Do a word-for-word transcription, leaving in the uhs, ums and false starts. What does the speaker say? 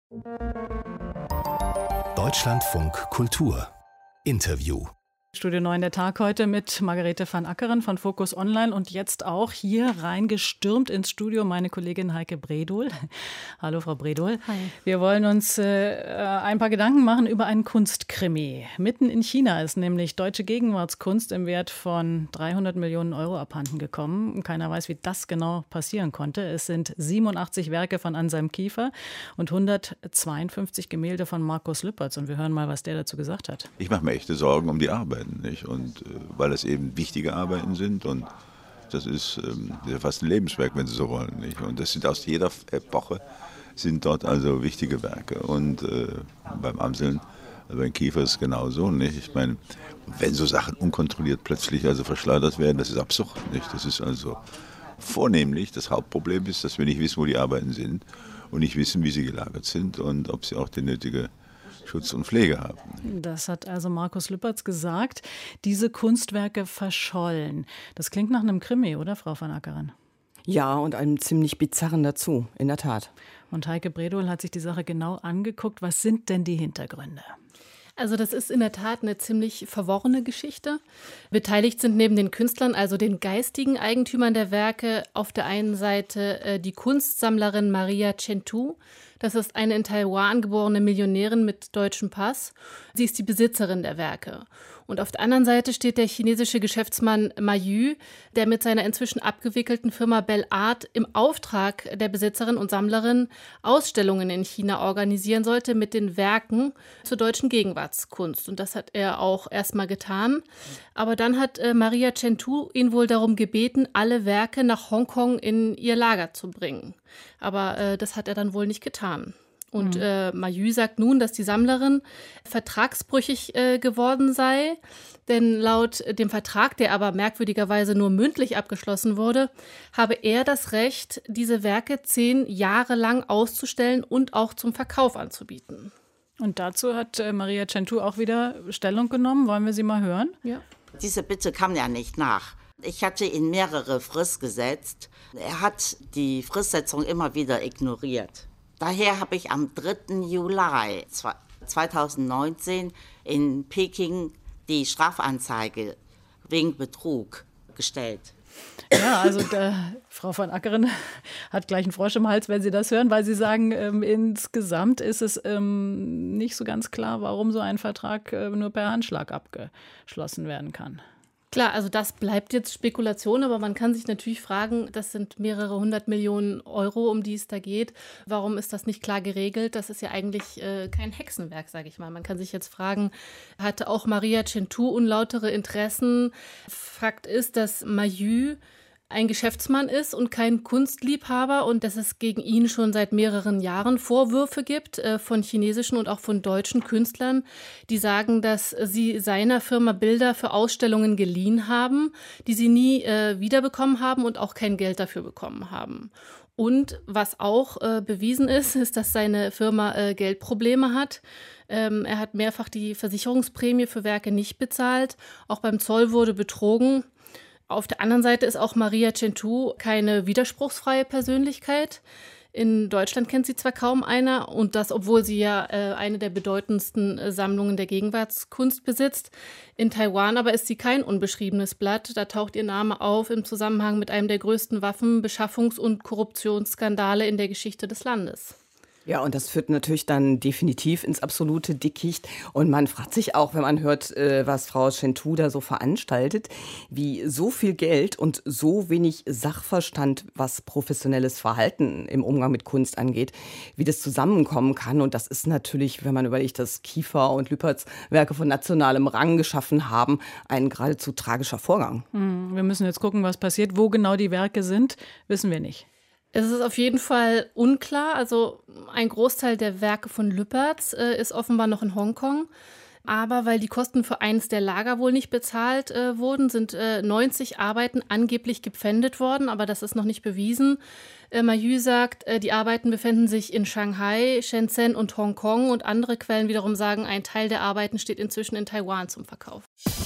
Deutschlandfunk Kultur Interview. Studio neun der Tag heute mit Margarete van Ackeren von Focus Online und jetzt auch hier reingestürmt ins Studio meine Kollegin Heike Bredohl. Hallo Frau Bredohl. Hi. Wir wollen uns äh, ein paar Gedanken machen über einen Kunstkrimi. Mitten in China ist nämlich deutsche Gegenwartskunst im Wert von dreihundert Millionen Euro abhanden gekommen. Keiner weiß, wie das genau passieren konnte. Es sind siebenundachtzig Werke von Anselm Kiefer und hundertzweiundfünfzig Gemälde von Markus Lüpertz. Und wir hören mal, was der dazu gesagt hat. Ich mache mir echte Sorgen um die Arbeit. Nicht? Und äh, weil es eben wichtige Arbeiten sind und das ist ähm, fast ein Lebenswerk, wenn Sie so wollen. Nicht? Und das sind aus jeder Epoche sind dort also wichtige Werke. Und äh, beim Amseln, beim Kiefer ist es genauso. Nicht? Ich meine, wenn so Sachen unkontrolliert plötzlich also verschleudert werden, das ist absurd. Nicht? Das ist also vornehmlich, das Hauptproblem ist, dass wir nicht wissen, wo die Arbeiten sind und nicht wissen, wie sie gelagert sind und ob sie auch die nötige Schutz und Pflege haben. Das hat also Markus Lüpertz gesagt. Diese Kunstwerke verschollen. Das klingt nach einem Krimi, oder Frau van Ackeren? Ja, und einem ziemlich bizarren dazu, in der Tat. Und Heike Bredohl hat sich die Sache genau angeguckt. Was sind denn die Hintergründe? Also das ist in der Tat eine ziemlich verworrene Geschichte. Beteiligt sind neben den Künstlern, also den geistigen Eigentümern der Werke, auf der einen Seite äh, die Kunstsammlerin Maria Chen-Tu. Das ist eine in Taiwan geborene Millionärin mit deutschem Pass. Sie ist die Besitzerin der Werke. Und auf der anderen Seite steht der chinesische Geschäftsmann Ma Yu, der mit seiner inzwischen abgewickelten Firma Bell Art im Auftrag der Besitzerin und Sammlerin Ausstellungen in China organisieren sollte mit den Werken zur deutschen Gegenwartskunst. Und das hat er auch erstmal getan. Aber dann hat äh, Maria Chen-Tu ihn wohl darum gebeten, alle Werke nach Hongkong in ihr Lager zu bringen. Aber äh, das hat er dann wohl nicht getan. Und mhm. äh, Ma Yu sagt nun, dass die Sammlerin vertragsbrüchig äh, geworden sei. Denn laut dem Vertrag, der aber merkwürdigerweise nur mündlich abgeschlossen wurde, habe er das Recht, diese Werke zehn Jahre lang auszustellen und auch zum Verkauf anzubieten. Und dazu hat äh, Maria Chen-Tu auch wieder Stellung genommen. Wollen wir sie mal hören? Ja. Diese Bitte kam ja nicht nach. Ich hatte ihn mehrere Frist gesetzt. Er hat die Fristsetzung immer wieder ignoriert. Daher habe ich am dritten Juli zweitausendneunzehn in Peking die Strafanzeige wegen Betrug gestellt. Ja, also der, Frau van Ackeren hat gleich einen Frosch im Hals, wenn Sie das hören, weil Sie sagen, ähm, insgesamt ist es ähm, nicht so ganz klar, warum so ein Vertrag äh, nur per Handschlag abgeschlossen werden kann. Klar, also das bleibt jetzt Spekulation, aber man kann sich natürlich fragen, das sind mehrere hundert Millionen Euro, um die es da geht. Warum ist das nicht klar geregelt? Das ist ja eigentlich äh, kein Hexenwerk, sage ich mal. Man kann sich jetzt fragen, hatte auch Maria Chen-Tu unlautere Interessen? Fakt ist, dass Ma Yu ein Geschäftsmann ist und kein Kunstliebhaber und dass es gegen ihn schon seit mehreren Jahren Vorwürfe gibt äh, von chinesischen und auch von deutschen Künstlern, die sagen, dass sie seiner Firma Bilder für Ausstellungen geliehen haben, die sie nie äh, wiederbekommen haben und auch kein Geld dafür bekommen haben. Und was auch äh, bewiesen ist, ist, dass seine Firma äh, Geldprobleme hat. Ähm, er hat mehrfach die Versicherungsprämie für Werke nicht bezahlt. Auch beim Zoll wurde betrogen. Auf der anderen Seite ist auch Maria Chen-Tu keine widerspruchsfreie Persönlichkeit. In Deutschland kennt sie zwar kaum einer, und das, obwohl sie ja äh, eine der bedeutendsten äh, Sammlungen der Gegenwartskunst besitzt. In Taiwan aber ist sie kein unbeschriebenes Blatt. Da taucht ihr Name auf im Zusammenhang mit einem der größten Waffen-, Beschaffungs- und Korruptionsskandale in der Geschichte des Landes. Ja, und das führt natürlich dann definitiv ins absolute Dickicht. Und man fragt sich auch, wenn man hört, was Frau Chen-Tu da so veranstaltet, wie so viel Geld und so wenig Sachverstand, was professionelles Verhalten im Umgang mit Kunst angeht, wie das zusammenkommen kann. Und das ist natürlich, wenn man überlegt, dass Kiefer und Lüpertz Werke von nationalem Rang geschaffen haben, ein geradezu tragischer Vorgang. Hm, wir müssen jetzt gucken, was passiert. Wo genau die Werke sind, wissen wir nicht. Es ist auf jeden Fall unklar. Also ein Großteil der Werke von Lüpertz äh, ist offenbar noch in Hongkong. Aber weil die Kosten für eines der Lager wohl nicht bezahlt äh, wurden, sind äh, neunzig Arbeiten angeblich gepfändet worden. Aber das ist noch nicht bewiesen. Äh, Ma Yu sagt, äh, die Arbeiten befinden sich in Shanghai, Shenzhen und Hongkong. Und andere Quellen wiederum sagen, ein Teil der Arbeiten steht inzwischen in Taiwan zum Verkauf.